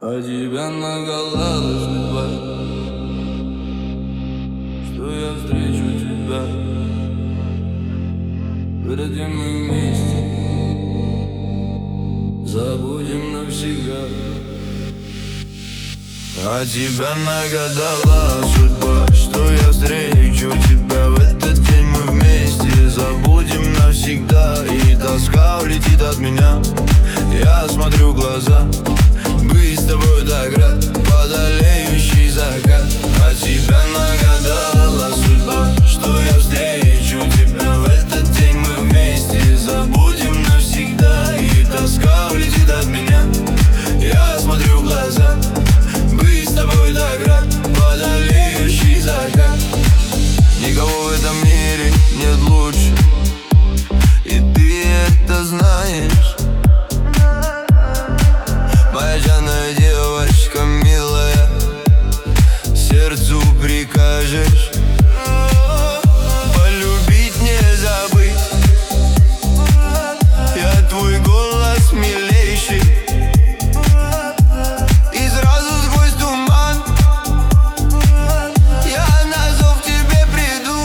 А тебя нагадала судьба, что я встречу тебя. Вроде мы вместе забудем навсегда. А тебя нагадала судьба, что я встречу тебя. В этот день мы вместе забудем навсегда. И тоска улетит от меня. Я смотрю в глаза, быть с тобой так рад, водолеющий закат. А тебя нагадала судьба, что я встречу тебя. В этот день мы вместе забудем навсегда. И тоска улетит от меня. Я смотрю в глаза, быть с тобой так рад, водолеющий закат. Никого в этом мире нет лучше, и ты это знаешь. Моя жадная девочка милая, сердцу прикажешь полюбить, не забыть. Я твой голос милейший, и сразу сквозь туман я на зов к тебе приду.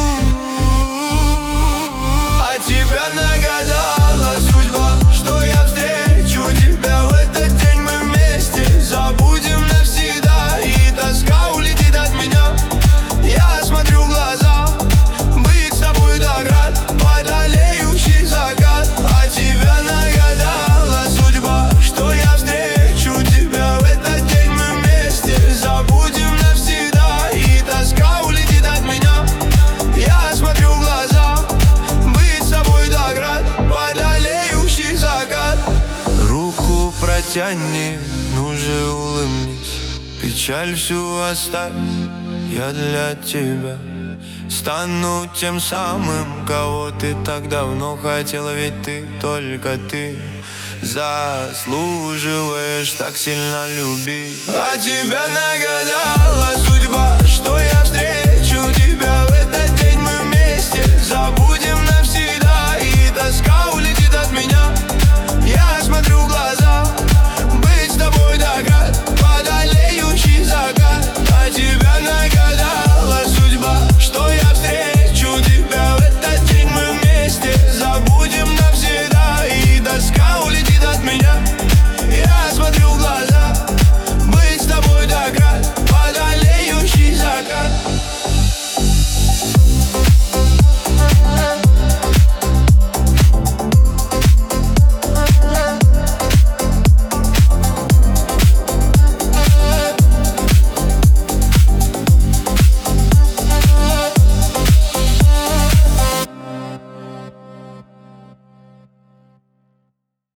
А тебя нагадала судьба, что я встречу тебя. В этот день мы вместе забудем навсегда. И тоска улетит от меня. Я смотрю в глаза, быть с тобой так рад, водолеющий закат. А тебя нагадала судьба, что я встречу тебя. В этот день мы вместе забудем навсегда. И тоска улетит от меня. Я смотрю в глаза, быть с тобой так рад, водолеющий закат. Руку протяни, ну же улыбнись, печаль всю оставь, я для тебя стану тем самым, кого ты так давно хотела. Ведь ты, только ты заслуживаешь так сильно любить. А тебя нагадала